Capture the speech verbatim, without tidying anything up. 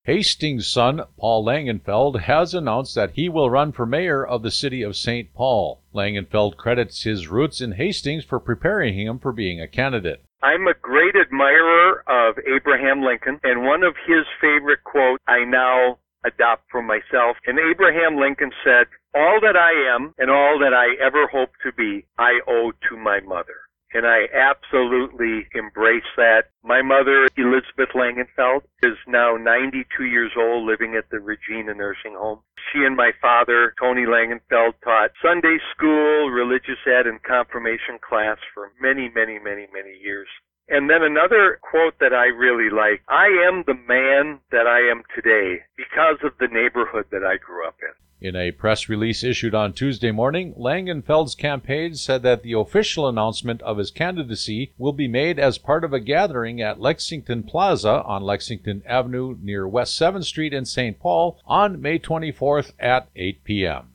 Hastings' son, Paul Langenfeld, has announced that he will run for mayor of the city of Saint Paul. Langenfeld credits his roots in Hastings for preparing him for being a candidate. I'm a great admirer of Abraham Lincoln, and one of his favorite quotes I now adopt for myself. And Abraham Lincoln said, "All that I am and all that I ever hope to be, I owe to my mother." And I absolutely embrace that. My mother, Elizabeth Langenfeld, is now ninety-two years old, living at the Regina Nursing Home. She and my father, Tony Langenfeld, taught Sunday school, religious ed, and confirmation class for many, many, many, many years. And then another quote that I really like, "I am the man that I am today because of the neighborhood that I grew up in." In a press release issued on Tuesday morning, Langenfeld's campaign said that the official announcement of his candidacy will be made as part of a gathering at Lexington Plaza on Lexington Avenue near West seventh Street in Saint Paul on May twenty-fourth at eight p.m.